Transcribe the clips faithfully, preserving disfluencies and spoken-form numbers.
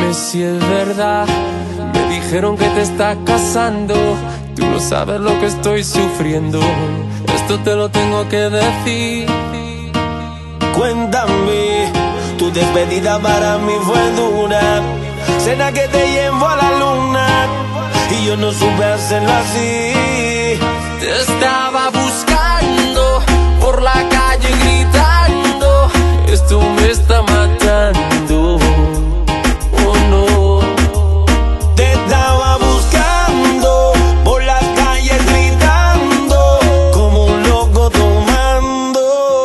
Dime si es verdad. Me dijeron que te estás casando. Tú no sabes lo que estoy sufriendo. Esto te lo tengo que decir. Cuéntame, tu despedida para mí fue dura. Cena que te llevo a la luna y yo no supe hacerlo así. Te estaba buscando por la calle gritando. Esto me está matando. Oh no. Te estaba buscando por las calles gritando como un loco tomando.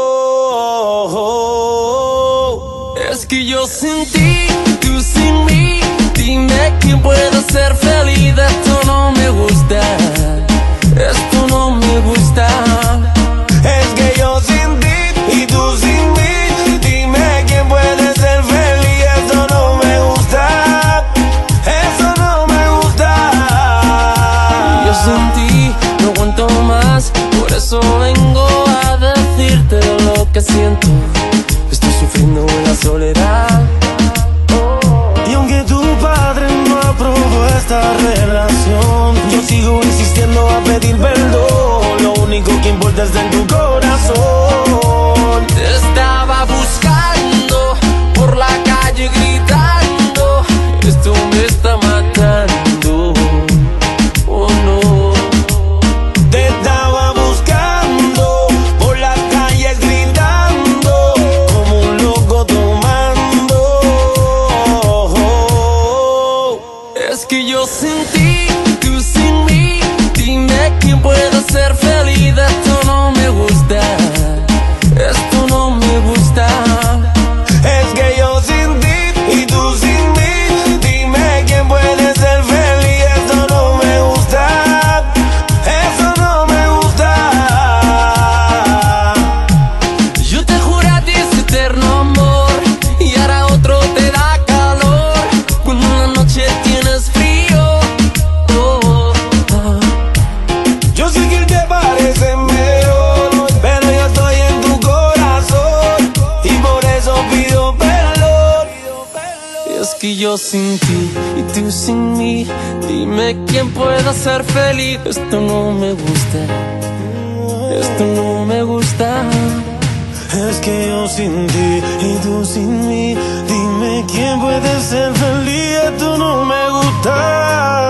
Es que yo sin ti, tú sin mí. Dime quién puede ser feliz. Esto no me gusta. Esto no me gusta. Es que yo sin ti y tú sin mí. Dime quién puede ser feliz. Eso no me gusta. Eso no me gusta. Yo sin ti no aguanto más. Por eso vengo a decirte lo que siento. Estoy sufriendo en la soledad. Y aunque tu padre no aprobó esta relación, yo sigo insistiendo a pedir perdón. Lo único que importa es en tu corazón. Te estaba buscando por la calle gritando. Esto me está matando. Oh no. Te estaba buscando por las calles gritando como un loco tomando. Es que yo sin ti, tú sin mí. Dime quién puede ser feliz. Esto no me gusta. Esto no me gusta. Es que yo sin ti y tú sin mí. Dime quién puede ser feliz. Eso no me gusta. Eso no me gusta. Yo te juré a ti ese eterno amor y ahora otro te da calor cuando en la noche tienes frío. Oh, oh, oh. Yo sé que te parece mejor, pero yo estoy en tu corazón y por eso pido perdón. Es que yo sin ti y tú sin mí. Dime quién puede ser feliz. Esto no me gusta. Esto no me gusta. Es que yo sin ti y tú sin mí. Dime quién puede ser feliz. Esto no me gusta.